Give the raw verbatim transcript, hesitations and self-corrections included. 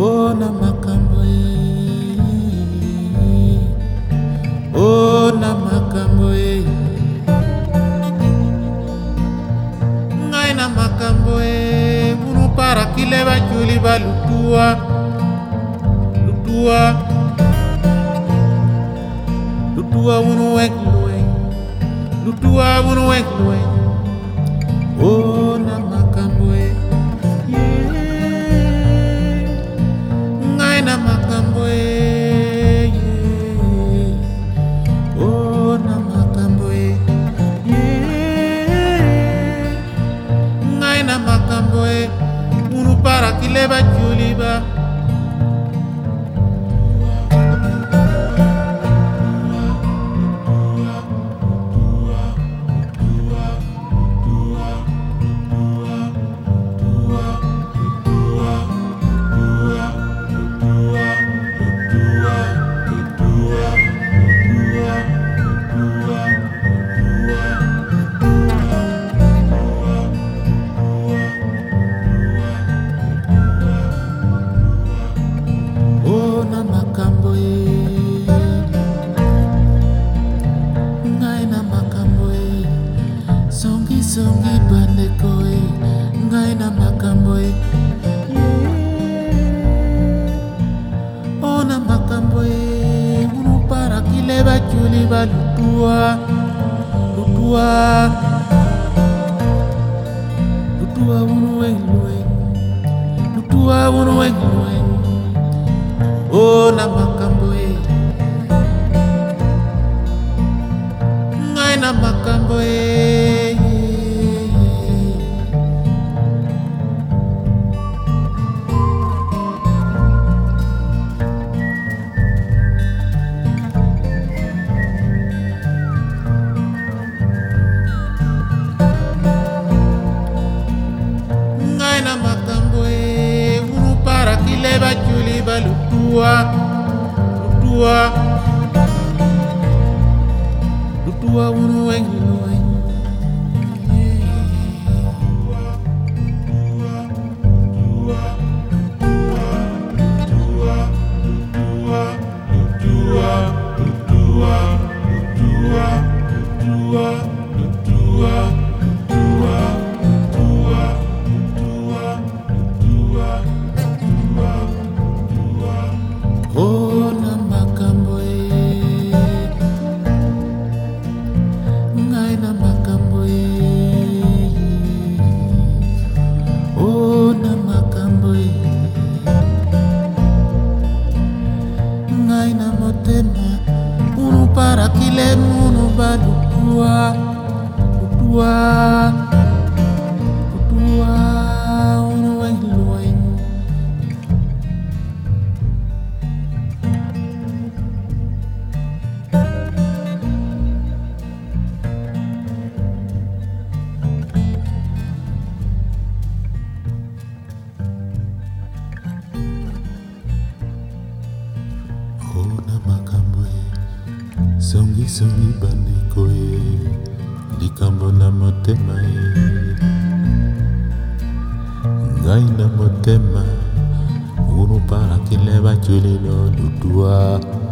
Oh na makambo e, oh na makambo e, ngai na makambo e, munu para kile ba juli ba lutua, lutua, lutua munu wek lueng, lutua munu wek lueng. Oh na makambo e, na makambo e, oh na makambo e, ngai na makambo e, munu para kile ba juli ba. Songi bandeko e, ngai na makambo e, oh na makambo e, munu para kile ba juli ba lutua, lutua, lutua munu weng lueng, lutua munu weng lueng, oh na makambo e, ngai na makambo e. Lutua, lutua, lutua munu weng lueng. Oh na makambo e, ngai na makambo e, oh na makambo e, ngai na motema, munu para kile munu ba lutua, lutua, lutua, munu weng lueng. Oh na makambo e, songi songi bandeko e, likambo na motema e, ngai na motema, munu para kile ba juli lo lutua.